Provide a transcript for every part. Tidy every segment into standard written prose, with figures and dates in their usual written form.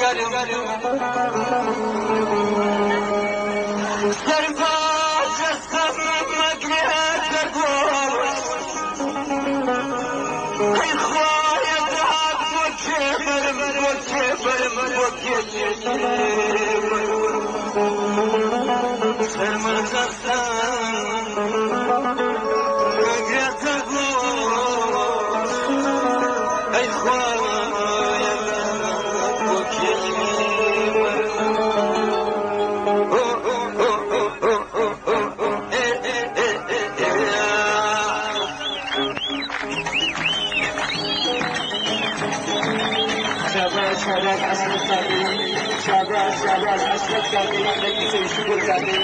شاباش عصر الصابرين شاباش عصر الصابرين لك شكر كبير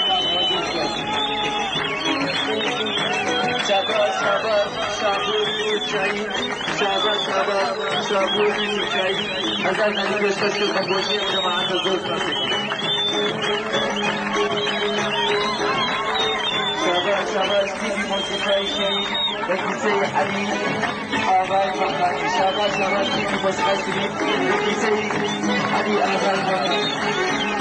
شاباش صابرين شاهين شاباش صابرين شاهين هذا اللي يستشهد بوجيه جماعة الزوج شاباش تيجي موسيقى شاهين لك سي حبيب آغاز مقاطي شاباش تيجي موسيقى شاهين لك سي حبيب آغاز مقاطي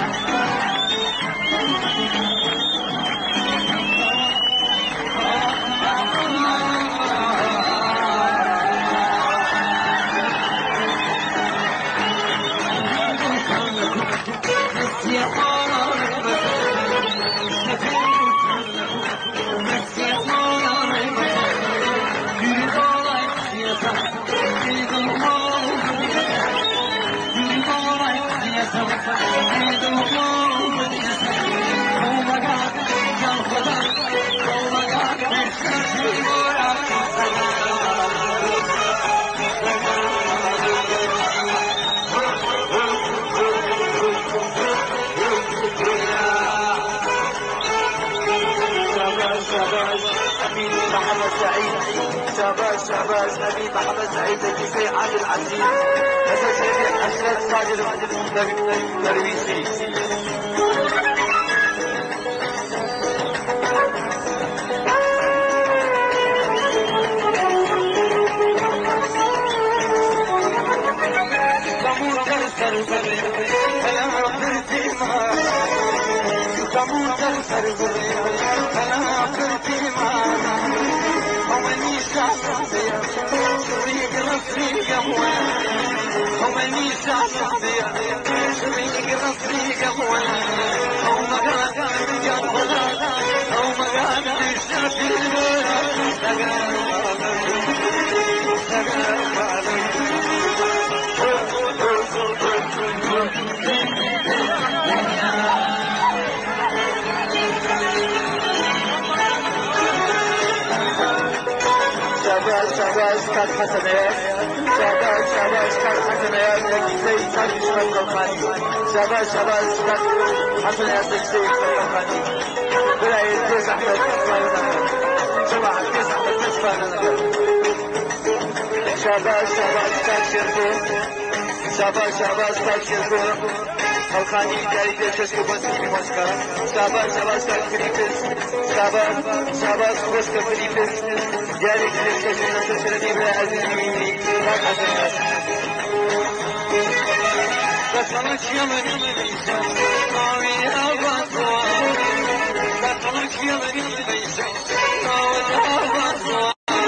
شاباش نبي محمد سعيد الجزيري علي العزيز أساس ربيع أشرف صادر درويشي شاباش كان حسنات شاباش كان حسنات لكي تاني شباب الخاني شاباش كان حسنات لكي شباب الخاني بلا يدوز أحمد جماعة كيس أحمد تشفانا شاباش كان شركو شاباش كان شركو الخاني داري دشش كبسي مسكرا شاباش كان فيليبس شاباش كوسك فيليبس داري دشش نسشرني بلا عزيز مني لا حسنات بسمك يمني بيسا قاوي أبطوا بسمك يمني بيسا قاوي أبطوا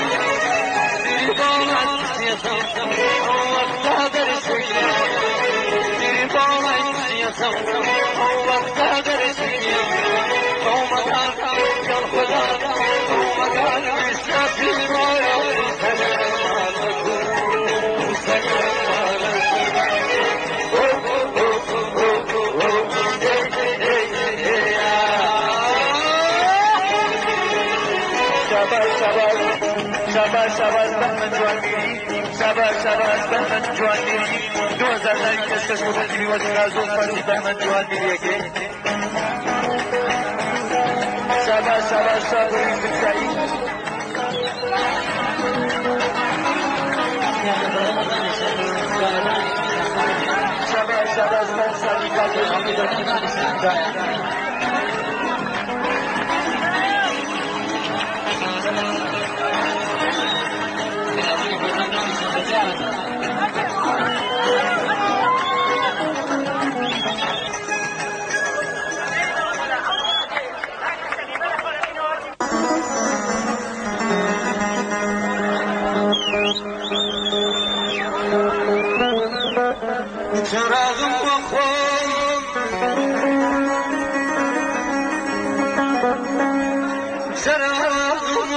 ديبالك سيسا وقت درسيا ديبالك سيسا وقت درسيا قومك يا الخدا قومك بسافي رايا شاباش بهمن جوانگیری شاباش بهمن جوانگیری 2009 کشکش مفتی بیوزی رازون فرسی بهمن جوانگیری که شاباش شابوری فکرایی شاباش بهمن صدیقات حمیدتی چراغم بخون چراغم